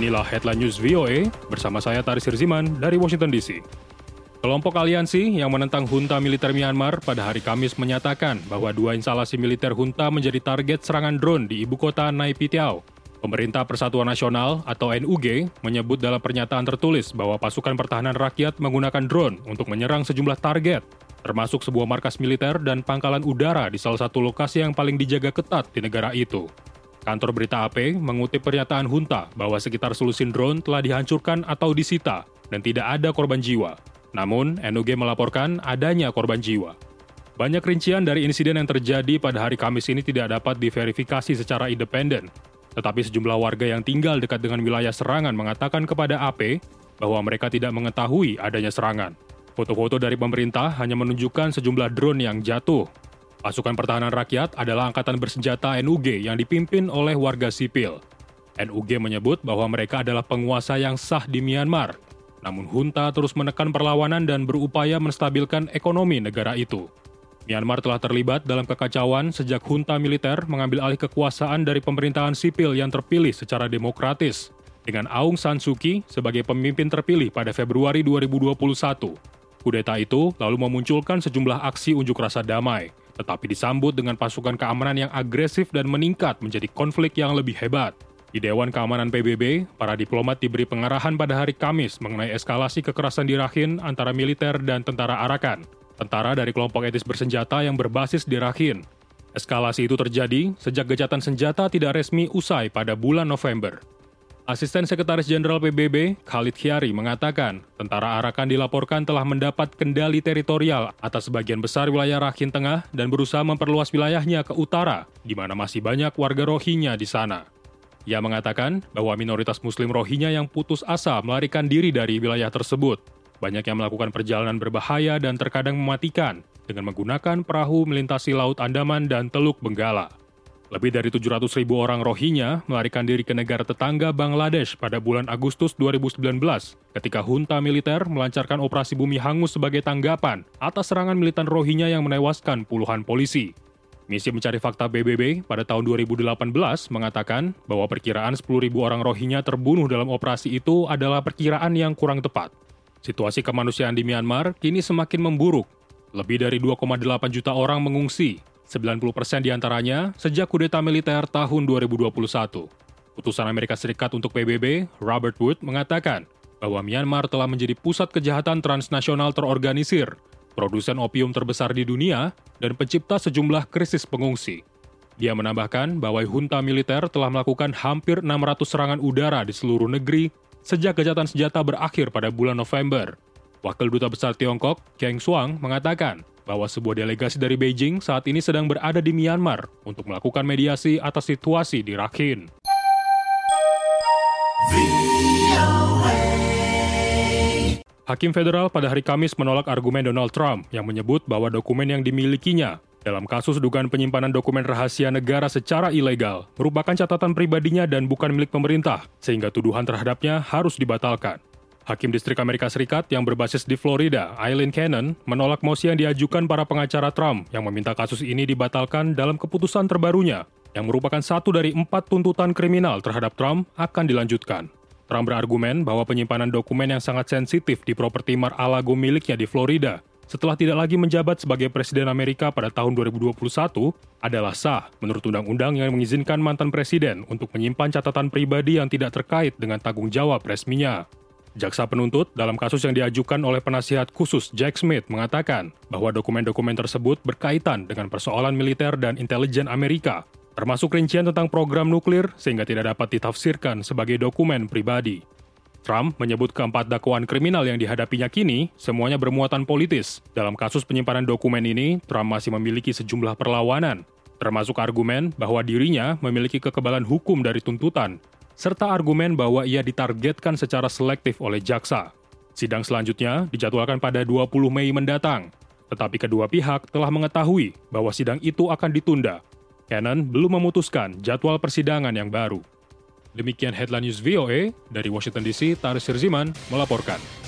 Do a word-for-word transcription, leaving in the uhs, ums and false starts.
Inilah Headline News V O A bersama saya Taris Sirziman dari Washington D C. Kelompok aliansi yang menentang junta militer Myanmar pada hari Kamis menyatakan bahwa dua instalasi militer junta menjadi target serangan drone di ibu kota Naypyidaw. Pemerintah Persatuan Nasional atau N U G menyebut dalam pernyataan tertulis bahwa pasukan pertahanan rakyat menggunakan drone untuk menyerang sejumlah target, termasuk sebuah markas militer dan pangkalan udara di salah satu lokasi yang paling dijaga ketat di negara itu. Kantor berita A P mengutip pernyataan junta bahwa sekitar selusin drone telah dihancurkan atau disita dan tidak ada korban jiwa. Namun, N U G melaporkan adanya korban jiwa. Banyak rincian dari insiden yang terjadi pada hari Kamis ini tidak dapat diverifikasi secara independen, tetapi sejumlah warga yang tinggal dekat dengan wilayah serangan mengatakan kepada A P bahwa mereka tidak mengetahui adanya serangan. Foto-foto dari pemerintah hanya menunjukkan sejumlah drone yang jatuh. Pasukan Pertahanan Rakyat adalah angkatan bersenjata N U G yang dipimpin oleh warga sipil. N U G menyebut bahwa mereka adalah penguasa yang sah di Myanmar. Namun junta terus menekan perlawanan dan berupaya menstabilkan ekonomi negara itu. Myanmar telah terlibat dalam kekacauan sejak junta militer mengambil alih kekuasaan dari pemerintahan sipil yang terpilih secara demokratis, dengan Aung San Suu Kyi sebagai pemimpin terpilih pada Februari dua ribu dua puluh satu. Kudeta itu lalu memunculkan sejumlah aksi unjuk rasa damai, tetapi disambut dengan pasukan keamanan yang agresif dan meningkat menjadi konflik yang lebih hebat. Di Dewan Keamanan P B B, para diplomat diberi pengarahan pada hari Kamis mengenai eskalasi kekerasan di Rakhine antara militer dan tentara Arakan, tentara dari kelompok etis bersenjata yang berbasis di Rakhine. Eskalasi itu terjadi sejak gencatan senjata tidak resmi usai pada bulan November. Asisten Sekretaris Jenderal P B B, Khalid Khiari, mengatakan tentara Arakan dilaporkan telah mendapat kendali teritorial atas sebagian besar wilayah Rakhine Tengah dan berusaha memperluas wilayahnya ke utara, di mana masih banyak warga Rohingya di sana. Ia mengatakan bahwa minoritas Muslim Rohingya yang putus asa melarikan diri dari wilayah tersebut. Banyak yang melakukan perjalanan berbahaya dan terkadang mematikan dengan menggunakan perahu melintasi Laut Andaman dan Teluk Benggala. Lebih dari tujuh ratus ribu orang Rohingya melarikan diri ke negara tetangga Bangladesh pada bulan Agustus dua ribu sembilan belas ketika junta militer melancarkan operasi bumi hangus sebagai tanggapan atas serangan militan Rohingya yang menewaskan puluhan polisi. Misi Mencari Fakta B B B pada tahun dua ribu delapan belas mengatakan bahwa perkiraan sepuluh ribu orang Rohingya terbunuh dalam operasi itu adalah perkiraan yang kurang tepat. Situasi kemanusiaan di Myanmar kini semakin memburuk. Lebih dari dua koma delapan juta orang mengungsi, sembilan puluh persen diantaranya sejak kudeta militer tahun dua ribu dua puluh satu. Utusan Amerika Serikat untuk P B B, Robert Wood, mengatakan bahwa Myanmar telah menjadi pusat kejahatan transnasional terorganisir, produsen opium terbesar di dunia, dan pencipta sejumlah krisis pengungsi. Dia menambahkan bahwa junta militer telah melakukan hampir enam ratus serangan udara di seluruh negeri sejak gencatan senjata berakhir pada bulan November. Wakil Duta Besar Tiongkok, Geng Shuang, mengatakan bahwa sebuah delegasi dari Beijing saat ini sedang berada di Myanmar untuk melakukan mediasi atas situasi di Rakhine. Hakim federal pada hari Kamis menolak argumen Donald Trump yang menyebut bahwa dokumen yang dimilikinya dalam kasus dugaan penyimpanan dokumen rahasia negara secara ilegal merupakan catatan pribadinya dan bukan milik pemerintah, sehingga tuduhan terhadapnya harus dibatalkan. Hakim Distrik Amerika Serikat yang berbasis di Florida, Aileen Cannon, menolak mosi yang diajukan para pengacara Trump yang meminta kasus ini dibatalkan dalam keputusan terbarunya, yang merupakan satu dari empat tuntutan kriminal terhadap Trump akan dilanjutkan. Trump berargumen bahwa penyimpanan dokumen yang sangat sensitif di properti Mar-a-Lago miliknya di Florida setelah tidak lagi menjabat sebagai Presiden Amerika pada tahun dua ribu dua puluh satu adalah sah menurut undang-undang yang mengizinkan mantan presiden untuk menyimpan catatan pribadi yang tidak terkait dengan tanggung jawab resminya. Jaksa penuntut dalam kasus yang diajukan oleh penasihat khusus Jack Smith mengatakan bahwa dokumen-dokumen tersebut berkaitan dengan persoalan militer dan intelijen Amerika, termasuk rincian tentang program nuklir sehingga tidak dapat ditafsirkan sebagai dokumen pribadi. Trump menyebut keempat dakwaan kriminal yang dihadapinya kini semuanya bermuatan politis. Dalam kasus penyimpanan dokumen ini, Trump masih memiliki sejumlah perlawanan, termasuk argumen bahwa dirinya memiliki kekebalan hukum dari tuntutan, serta argumen bahwa ia ditargetkan secara selektif oleh jaksa. Sidang selanjutnya dijadwalkan pada dua puluh Mei mendatang, tetapi kedua pihak telah mengetahui bahwa sidang itu akan ditunda. Cannon belum memutuskan jadwal persidangan yang baru. Demikian Headline News V O A, dari Washington D C, Taris Sirziman melaporkan.